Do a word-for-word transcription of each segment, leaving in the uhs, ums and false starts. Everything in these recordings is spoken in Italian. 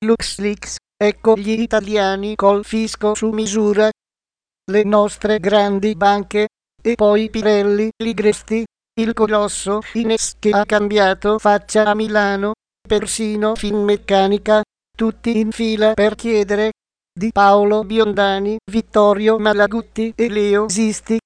LuxLeaks, ecco gli italiani col fisco su misura. Le nostre grandi banche, e poi Pirelli, Ligresti, il colosso Ines che ha cambiato faccia a Milano, persino Finmeccanica, tutti in fila per chiedere di Paolo Biondani, Vittorio Malagutti e Leo Sisti.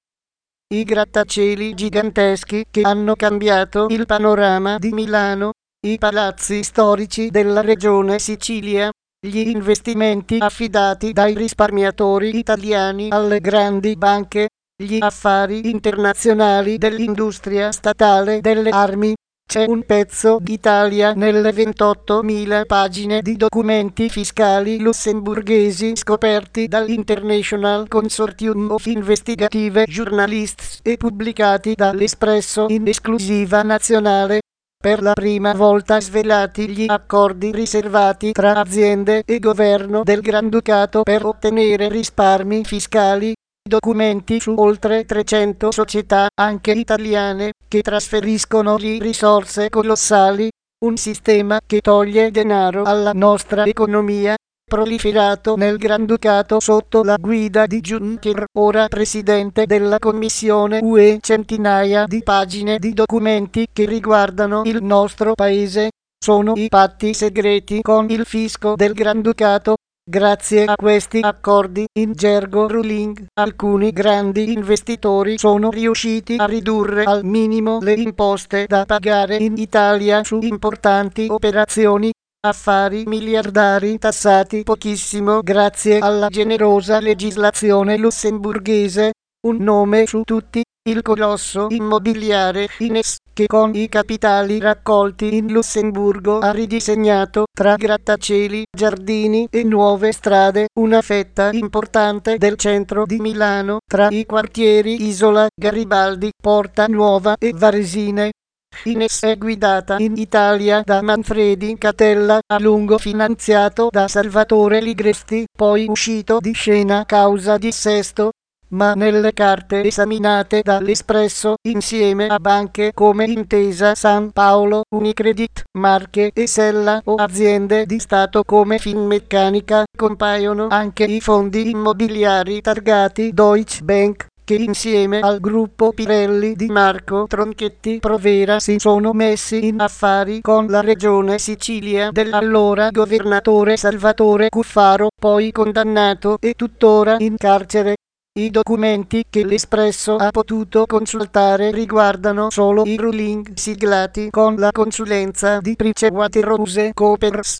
I grattacieli giganteschi che hanno cambiato il panorama di Milano, i palazzi storici della regione Sicilia, gli investimenti affidati dai risparmiatori italiani alle grandi banche, gli affari internazionali dell'industria statale delle armi. C'è un pezzo d'Italia nelle ventottomila pagine di documenti fiscali lussemburghesi scoperti dall'International Consortium of Investigative Journalists e pubblicati dall'Espresso in esclusiva nazionale. Per la prima volta svelati gli accordi riservati tra aziende e governo del Granducato per ottenere risparmi fiscali. Documenti su oltre trecento società, anche italiane, che trasferiscono lì risorse colossali, un sistema che toglie denaro alla nostra economia, proliferato nel Granducato sotto la guida di Juncker, ora presidente della Commissione U E. Centinaia di pagine di documenti che riguardano il nostro paese, sono i patti segreti con il fisco del Granducato. Grazie a questi accordi, in gergo ruling, alcuni grandi investitori sono riusciti a ridurre al minimo le imposte da pagare in Italia su importanti operazioni, affari miliardari tassati pochissimo grazie alla generosa legislazione lussemburghese. Un nome su tutti, il colosso immobiliare Ines, che con i capitali raccolti in Lussemburgo ha ridisegnato, tra grattacieli, giardini e nuove strade, una fetta importante del centro di Milano, tra i quartieri Isola, Garibaldi, Porta Nuova e Varesine. Ines è guidata in Italia da Manfredi Catella, a lungo finanziato da Salvatore Ligresti, poi uscito di scena causa dissesto, ma nelle carte esaminate dall'Espresso, insieme a banche come Intesa San Paolo, Unicredit, Marche e Sella o aziende di Stato come Finmeccanica, compaiono anche i fondi immobiliari targati Deutsche Bank, che insieme al gruppo Pirelli di Marco Tronchetti Provera si sono messi in affari con la regione Sicilia dell'allora governatore Salvatore Cuffaro, poi condannato e tuttora in carcere. I documenti che l'Espresso ha potuto consultare riguardano solo i ruling siglati con la consulenza di PricewaterhouseCoopers,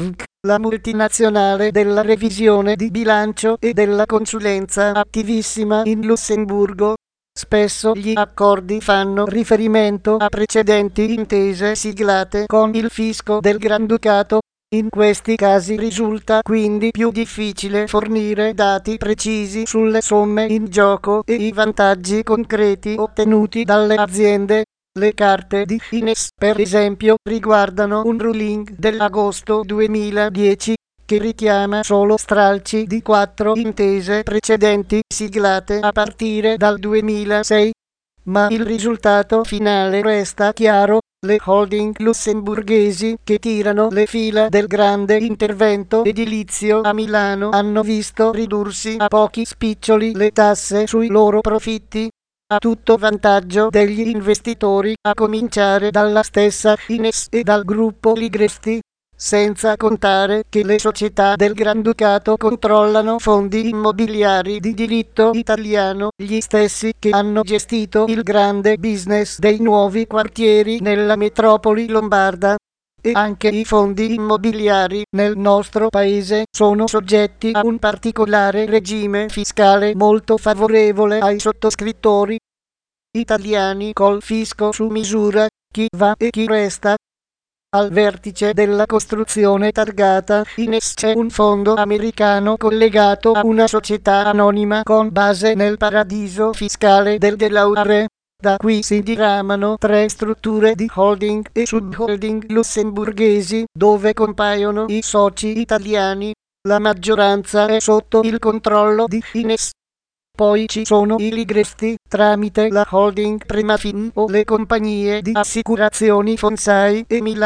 la multinazionale della revisione di bilancio e della consulenza attivissima in Lussemburgo. Spesso gli accordi fanno riferimento a precedenti intese siglate con il fisco del Granducato. In questi casi risulta quindi più difficile fornire dati precisi sulle somme in gioco e i vantaggi concreti ottenuti dalle aziende. Le carte di Ines, per esempio, riguardano un ruling dell'agosto duemiladieci che richiama solo stralci di quattro intese precedenti siglate a partire dal duemilasei. Ma il risultato finale resta chiaro. Le holding lussemburghesi che tirano le fila del grande intervento edilizio a Milano hanno visto ridursi a pochi spiccioli le tasse sui loro profitti, a tutto vantaggio degli investitori, a cominciare dalla stessa Ines e dal gruppo Ligresti. Senza contare che le società del Granducato controllano fondi immobiliari di diritto italiano, gli stessi che hanno gestito il grande business dei nuovi quartieri nella metropoli lombarda. E anche i fondi immobiliari nel nostro paese sono soggetti a un particolare regime fiscale molto favorevole ai sottoscrittori italiani col fisco su misura, chi va e chi resta. Al vertice della costruzione targata Ines c'è un fondo americano collegato a una società anonima con base nel paradiso fiscale del Delaware. Da qui si diramano tre strutture di holding e subholding lussemburghesi, dove compaiono i soci italiani. La maggioranza è sotto il controllo di Ines. Poi ci sono i Ligresti, tramite la holding Primafin o le compagnie di assicurazioni Fonsai e Milano,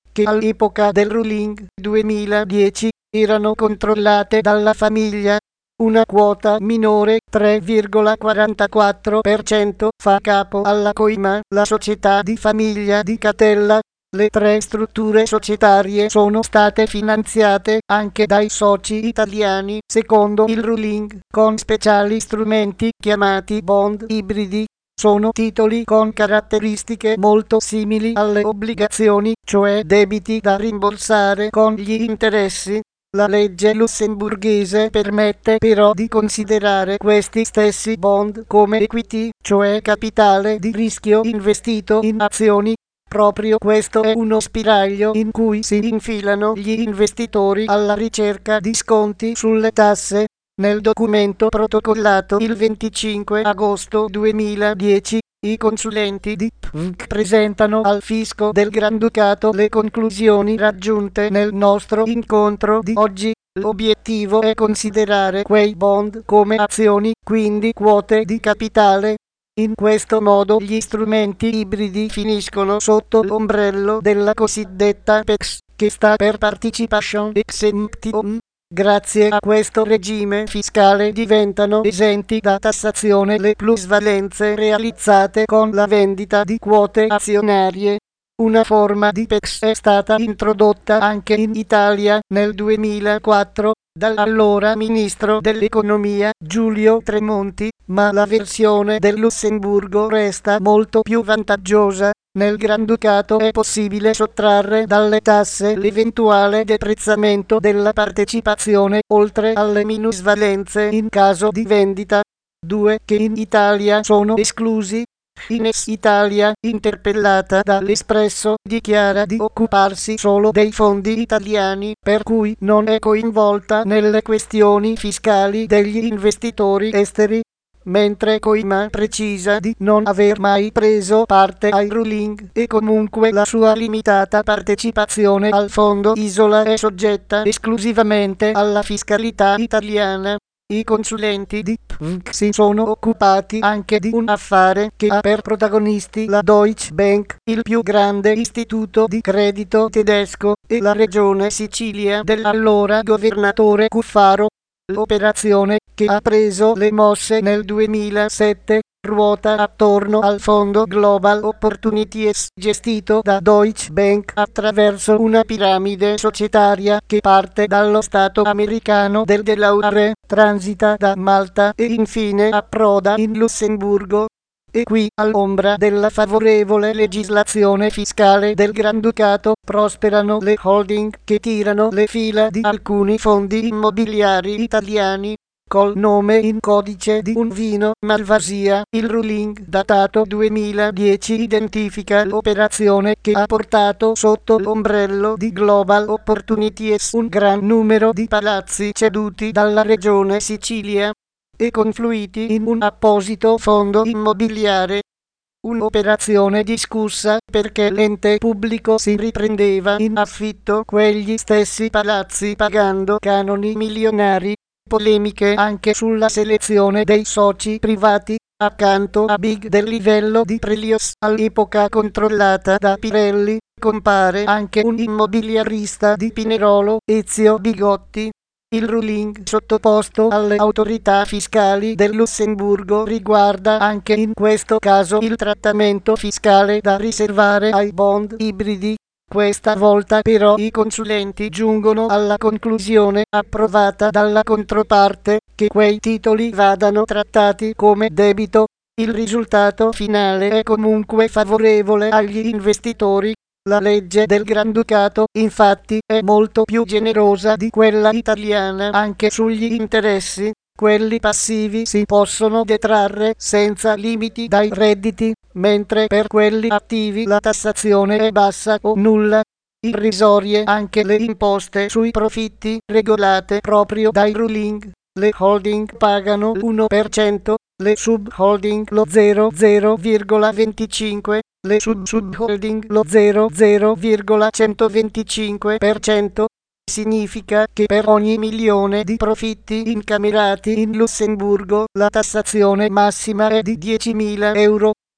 che all'epoca del ruling duemiladieci erano controllate dalla famiglia. Una quota minore, tre virgola quarantaquattro per cento, fa capo alla Coima, la società di famiglia di Catella. Le tre strutture societarie sono state finanziate anche dai soci italiani, secondo il ruling, con speciali strumenti chiamati bond ibridi. Sono titoli con caratteristiche molto simili alle obbligazioni, cioè debiti da rimborsare con gli interessi. La legge lussemburghese permette però di considerare questi stessi bond come equity, cioè capitale di rischio investito in azioni. Proprio questo è uno spiraglio in cui si infilano gli investitori alla ricerca di sconti sulle tasse. Nel documento protocollato il venticinque agosto duemiladieci, i consulenti di P V C presentano al fisco del Granducato le conclusioni raggiunte nel nostro incontro di oggi. L'obiettivo è considerare quei bond come azioni, quindi quote di capitale. In questo modo gli strumenti ibridi finiscono sotto l'ombrello della cosiddetta P E X, che sta per Participation Exemption. Grazie a questo regime fiscale diventano esenti da tassazione le plusvalenze realizzate con la vendita di quote azionarie. Una forma di P E X è stata introdotta anche in Italia nel duemilaquattro dall'allora ministro dell'economia Giulio Tremonti, ma la versione del Lussemburgo resta molto più vantaggiosa. Nel Granducato è possibile sottrarre dalle tasse l'eventuale deprezzamento della partecipazione, oltre alle minusvalenze in caso di vendita. Due che in Italia sono esclusi. Ines Italia, interpellata dall'Espresso, dichiara di occuparsi solo dei fondi italiani, per cui non è coinvolta nelle questioni fiscali degli investitori esteri, mentre Coima precisa di non aver mai preso parte ai ruling e comunque la sua limitata partecipazione al fondo Isola è soggetta esclusivamente alla fiscalità italiana. I consulenti di P V C si sono occupati anche di un affare che ha per protagonisti la Deutsche Bank, il più grande istituto di credito tedesco, e la regione Sicilia dell'allora governatore Cuffaro. L'operazione, che ha preso le mosse nel duemilasette, ruota attorno al fondo Global Opportunities gestito da Deutsche Bank attraverso una piramide societaria che parte dallo stato americano del Delaware, transita da Malta e infine approda in Lussemburgo. E qui, all'ombra della favorevole legislazione fiscale del Granducato, prosperano le holding che tirano le fila di alcuni fondi immobiliari italiani. Col nome in codice di un vino Malvasia, il ruling datato duemiladieci identifica l'operazione che ha portato sotto l'ombrello di Global Opportunities un gran numero di palazzi ceduti dalla regione Sicilia e confluiti in un apposito fondo immobiliare. Un'operazione discussa perché l'ente pubblico si riprendeva in affitto quegli stessi palazzi pagando canoni milionari. Polemiche anche sulla selezione dei soci privati. Accanto a Big del livello di Prelios, all'epoca controllata da Pirelli, compare anche un immobiliarista di Pinerolo, Ezio Bigotti. Il ruling sottoposto alle autorità fiscali del Lussemburgo riguarda anche in questo caso il trattamento fiscale da riservare ai bond ibridi. Questa volta però i consulenti giungono alla conclusione, approvata dalla controparte, che quei titoli vadano trattati come debito. Il risultato finale è comunque favorevole agli investitori. La legge del Granducato, infatti, è molto più generosa di quella italiana anche sugli interessi. Quelli passivi si possono detrarre senza limiti dai redditi, mentre per quelli attivi la tassazione è bassa o nulla. Irrisorie anche le imposte sui profitti, regolate proprio dai ruling. Le holding pagano l'uno per cento, le subholding lo zero virgola venticinque, le sub-subholding lo zero virgola centoventicinque per cento. Significa che per ogni milione di profitti incamerati in Lussemburgo la tassazione massima è di diecimila euro.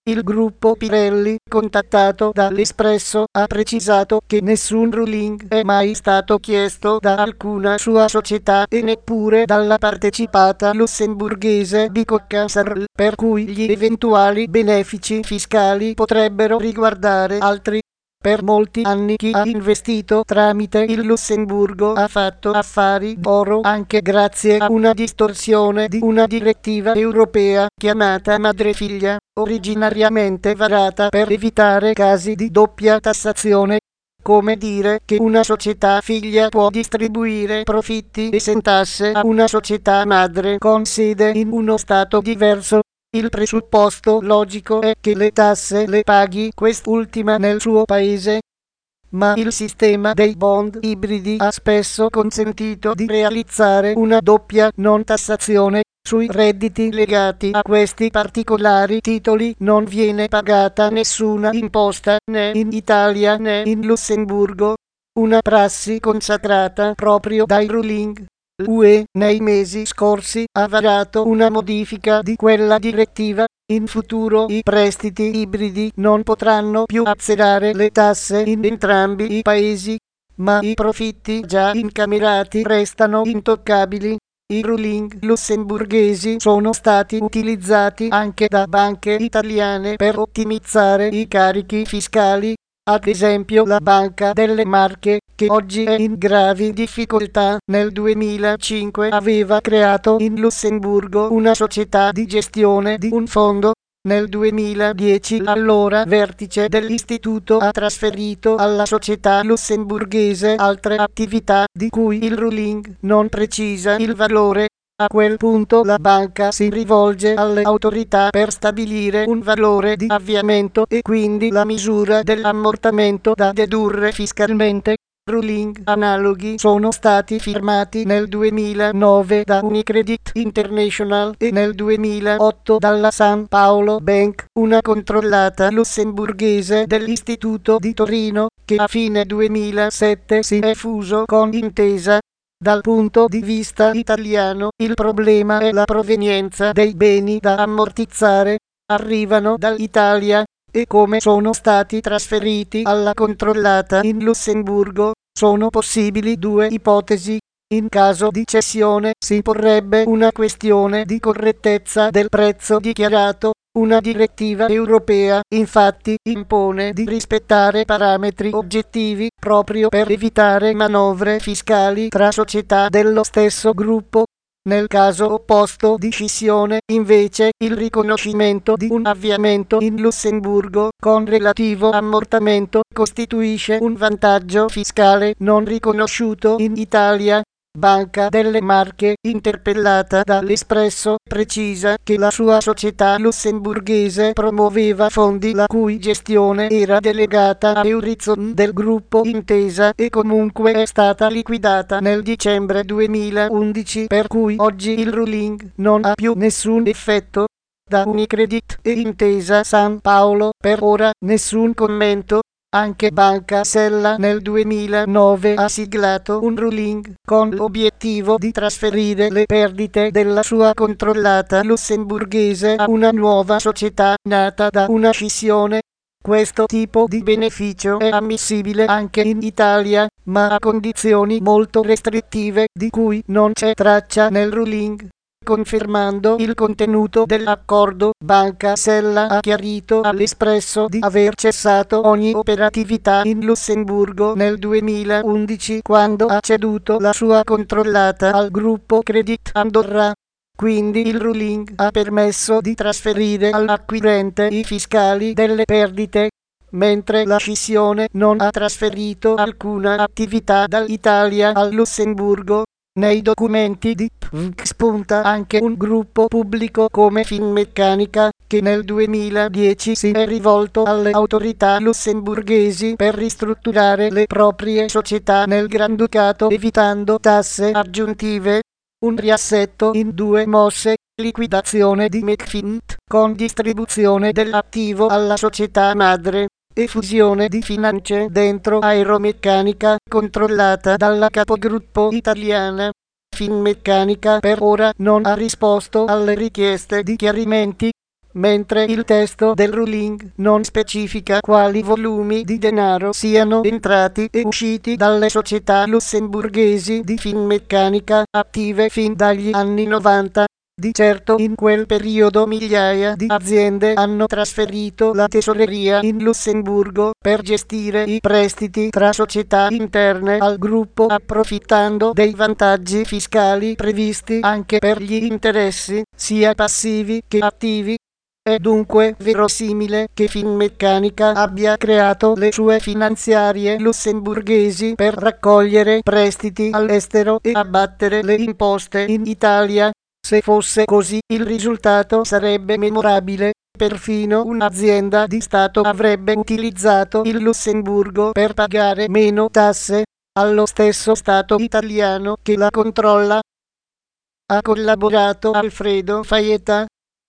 Il gruppo Pirelli, contattato dall'Espresso, ha precisato che nessun ruling è mai stato chiesto da alcuna sua società e neppure dalla partecipata lussemburghese di Coccasarl, per cui gli eventuali benefici fiscali potrebbero riguardare altri. Per molti anni chi ha investito tramite il Lussemburgo ha fatto affari d'oro anche grazie a una distorsione di una direttiva europea chiamata madrefiglia, originariamente varata per evitare casi di doppia tassazione. Come dire che una società figlia può distribuire profitti esentasse a una società madre con sede in uno stato diverso. Il presupposto logico è che le tasse le paghi quest'ultima nel suo paese, ma il sistema dei bond ibridi ha spesso consentito di realizzare una doppia non tassazione. Sui redditi legati a questi particolari titoli non viene pagata nessuna imposta né in Italia né in Lussemburgo, una prassi consacrata proprio dai ruling. L'U E nei mesi scorsi ha varato una modifica di quella direttiva. In futuro i prestiti ibridi non potranno più azzerare le tasse in entrambi i paesi, ma i profitti già incamerati restano intoccabili. I ruling lussemburghesi sono stati utilizzati anche da banche italiane per ottimizzare i carichi fiscali. Ad esempio la Banca delle Marche, che oggi è in gravi difficoltà, nel duemilacinque aveva creato in Lussemburgo una società di gestione di un fondo. Nel duemiladieci l'allora vertice dell'istituto ha trasferito alla società lussemburghese altre attività di cui il ruling non precisa il valore. A quel punto la banca si rivolge alle autorità per stabilire un valore di avviamento e quindi la misura dell'ammortamento da dedurre fiscalmente. Ruling analoghi sono stati firmati nel duemilanove da Unicredit International e nel duemilaotto dalla San Paolo Bank, una controllata lussemburghese dell'Istituto di Torino, che a fine duemilasette si è fuso con Intesa. Dal punto di vista italiano, il problema è la provenienza dei beni da ammortizzare. Arrivano dall'Italia e come sono stati trasferiti alla controllata in Lussemburgo. Sono possibili due ipotesi. In caso di cessione si porrebbe una questione di correttezza del prezzo dichiarato. Una direttiva europea, infatti, impone di rispettare parametri oggettivi proprio per evitare manovre fiscali tra società dello stesso gruppo. Nel caso opposto di scissione, invece, il riconoscimento di un avviamento in Lussemburgo con relativo ammortamento costituisce un vantaggio fiscale non riconosciuto in Italia. Banca delle Marche, interpellata dall'Espresso, precisa che la sua società lussemburghese promuoveva fondi la cui gestione era delegata a Eurizon del gruppo Intesa e comunque è stata liquidata nel dicembre duemilaundici, per cui oggi il ruling non ha più nessun effetto. Da Unicredit e Intesa San Paolo per ora nessun commento. Anche Banca Sella nel duemilanove ha siglato un ruling con l'obiettivo di trasferire le perdite della sua controllata lussemburghese a una nuova società nata da una scissione. Questo tipo di beneficio è ammissibile anche in Italia, ma a condizioni molto restrittive di cui non c'è traccia nel ruling. Confermando il contenuto dell'accordo, Banca Sella ha chiarito all'Espresso di aver cessato ogni operatività in Lussemburgo nel duemilaundici quando ha ceduto la sua controllata al gruppo Credit Andorra. Quindi il ruling ha permesso di trasferire all'acquirente i fiscali delle perdite, mentre la scissione non ha trasferito alcuna attività dall'Italia al Lussemburgo. Nei documenti di P V C spunta anche un gruppo pubblico come Finmeccanica, che nel duemiladieci si è rivolto alle autorità lussemburghesi per ristrutturare le proprie società nel Granducato evitando tasse aggiuntive. Un riassetto in due mosse, liquidazione di Mecfint con distribuzione dell'attivo alla società madre e fusione di Finance dentro Aeromeccanica controllata dalla capogruppo italiana. Finmeccanica per ora non ha risposto alle richieste di chiarimenti. mentre il testo del ruling non specifica quali volumi di denaro siano entrati e usciti dalle società lussemburghesi di Finmeccanica attive fin dagli anni novanta. Di certo in quel periodo migliaia di aziende hanno trasferito la tesoreria in Lussemburgo per gestire i prestiti tra società interne al gruppo, approfittando dei vantaggi fiscali previsti anche per gli interessi, sia passivi che attivi. È dunque verosimile che Finmeccanica abbia creato le sue finanziarie lussemburghesi per raccogliere prestiti all'estero e abbattere le imposte in Italia. Se fosse così, il risultato sarebbe memorabile. Perfino un'azienda di Stato avrebbe utilizzato il Lussemburgo per pagare meno tasse allo stesso Stato italiano che la controlla. Ha collaborato Alfredo Faietta.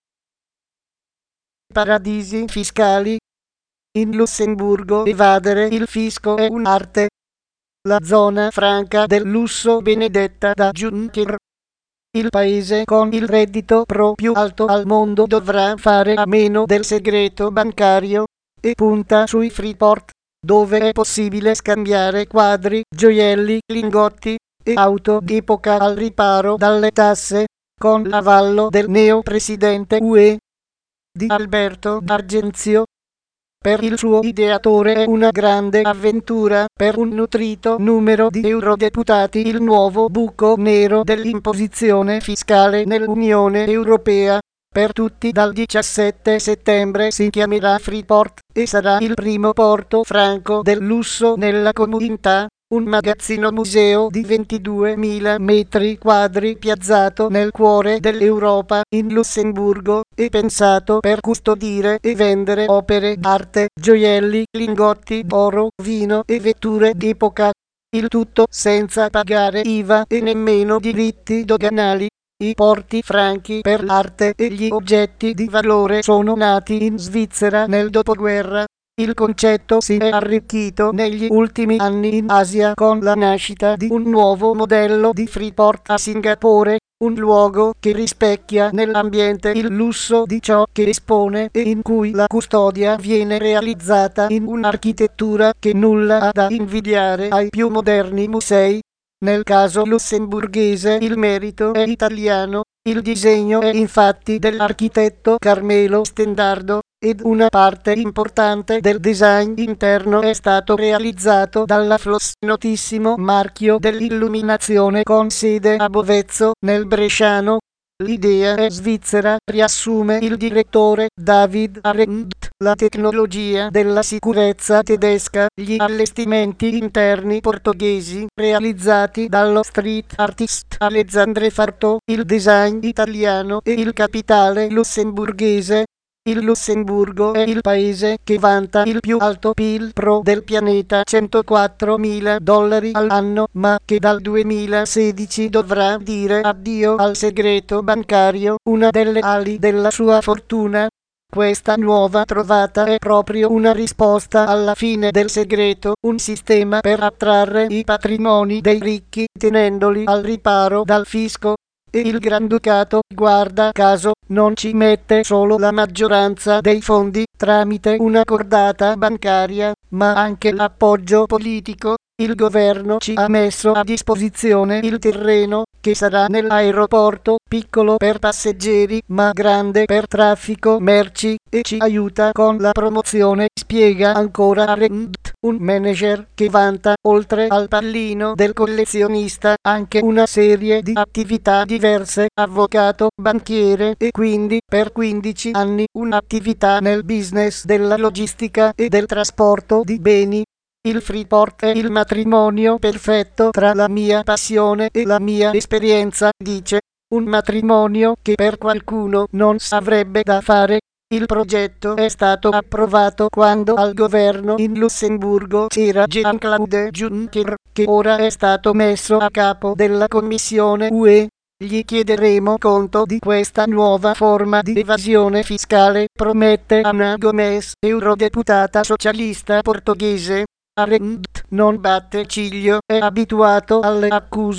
Paradisi fiscali. In Lussemburgo evadere il fisco è un'arte. La zona franca del lusso benedetta da Juncker. Il paese con il reddito pro più alto al mondo dovrà fare a meno del segreto bancario e punta sui Freeport, dove è possibile scambiare quadri, gioielli, lingotti e auto d'epoca al riparo dalle tasse, con l'avallo del neo-presidente U E di Alberto D'Argenzio. Per il suo ideatore è una grande avventura, per un nutrito numero di eurodeputati il nuovo buco nero dell'imposizione fiscale nell'Unione Europea. Per tutti dal diciassette settembre si chiamerà Freeport e sarà il primo porto franco del lusso nella comunità. Un magazzino museo di ventiduemila metri quadri piazzato nel cuore dell'Europa, in Lussemburgo, e pensato per custodire e vendere opere d'arte, gioielli, lingotti d'oro, vino e vetture d'epoca. Il tutto senza pagare I V A e nemmeno diritti doganali. I porti franchi per l'arte e gli oggetti di valore sono nati in Svizzera nel dopoguerra. Il concetto si è arricchito negli ultimi anni in Asia con la nascita di un nuovo modello di Freeport a Singapore, un luogo che rispecchia nell'ambiente il lusso di ciò che espone e in cui la custodia viene realizzata in un'architettura che nulla ha da invidiare ai più moderni musei. Nel caso lussemburghese il merito è italiano, il disegno è infatti dell'architetto Carmelo Stendardo, ed una parte importante del design interno è stato realizzato dalla Flos, notissimo marchio dell'illuminazione con sede a Bovezzo, nel Bresciano. L'idea è svizzera, riassume il direttore David Arendt. La tecnologia della sicurezza tedesca, gli allestimenti interni portoghesi realizzati dallo street artist Alexandre Farto, il design italiano e il capitale lussemburghese. Il Lussemburgo è il paese che vanta il più alto P I L pro del pianeta, centoquattromila dollari all'anno, ma che dal duemilasedici dovrà dire addio al segreto bancario, una delle ali della sua fortuna. Questa nuova trovata è proprio una risposta alla fine del segreto, un sistema per attrarre i patrimoni dei ricchi tenendoli al riparo dal fisco. E il Granducato, guarda caso, non ci mette solo la maggioranza dei fondi tramite una cordata bancaria, ma anche l'appoggio politico. Il governo ci ha messo a disposizione il terreno, che sarà nell'aeroporto, piccolo per passeggeri ma grande per traffico merci, e ci aiuta con la promozione, spiega ancora Arendt, un manager che vanta, oltre al pallino del collezionista, anche una serie di attività diverse, avvocato, banchiere e quindi, per quindici anni, un'attività nel business della logistica e del trasporto di beni. Il Freeport è il matrimonio perfetto tra la mia passione e la mia esperienza, dice. Un matrimonio che per qualcuno non avrebbe da fare. Il progetto è stato approvato quando al governo in Lussemburgo c'era Jean-Claude Juncker, che ora è stato messo a capo della Commissione U E. Gli chiederemo conto di questa nuova forma di evasione fiscale, promette Ana Gomes, eurodeputata socialista portoghese. Arendt non batte ciglio, è abituato alle accuse.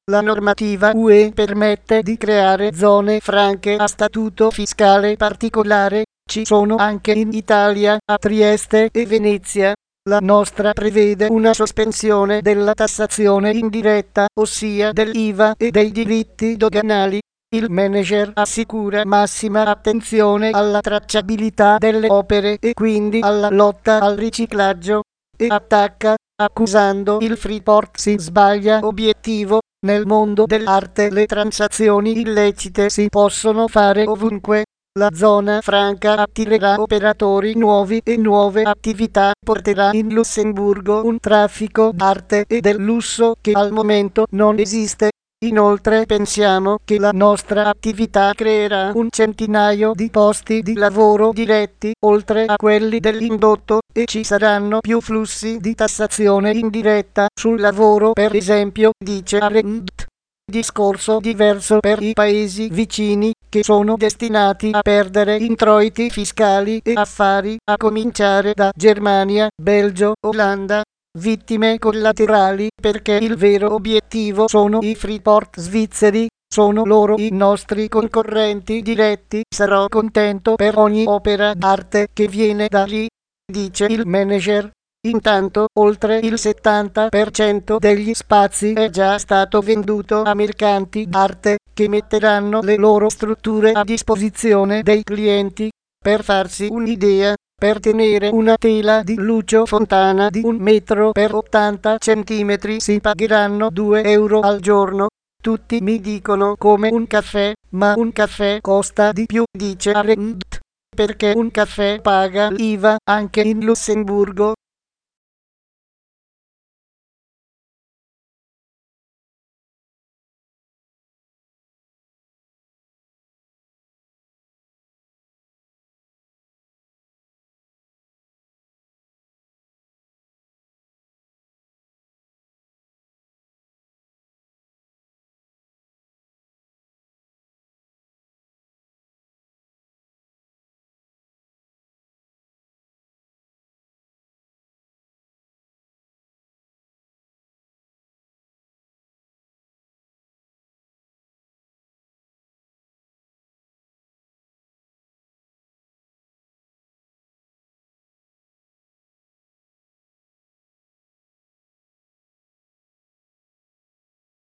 La normativa U E permette di creare zone franche a statuto fiscale particolare, ci sono anche in Italia, a Trieste e Venezia. La nostra prevede una sospensione della tassazione indiretta, ossia dell'I V A e dei diritti doganali. Il manager assicura massima attenzione alla tracciabilità delle opere e quindi alla lotta al riciclaggio, e attacca, accusando il Freeport si sbaglia obiettivo. Nel mondo dell'arte le transazioni illecite si possono fare ovunque. La zona franca attirerà operatori nuovi e nuove attività, porterà in Lussemburgo un traffico d'arte e del lusso che al momento non esiste. Inoltre pensiamo che la nostra attività creerà un centinaio di posti di lavoro diretti, oltre a quelli dell'indotto, e ci saranno più flussi di tassazione indiretta sul lavoro, per esempio, dice Arendt. Discorso diverso per i paesi vicini, che sono destinati a perdere introiti fiscali e affari, a cominciare da Germania, Belgio, Olanda. Vittime collaterali, perché il vero obiettivo sono i Freeport svizzeri, sono loro i nostri concorrenti diretti. Sarò contento per ogni opera d'arte che viene da lì, dice il manager. Intanto, oltre il settanta per cento degli spazi è già stato venduto a mercanti d'arte, che metteranno le loro strutture a disposizione dei clienti. Per farsi un'idea, per tenere una tela di Lucio Fontana di un metro per ottanta centimetri si pagheranno due euro al giorno. Tutti mi dicono come un caffè, ma un caffè costa di più, dice Arendt, perché un caffè paga l'I V A anche in Lussemburgo.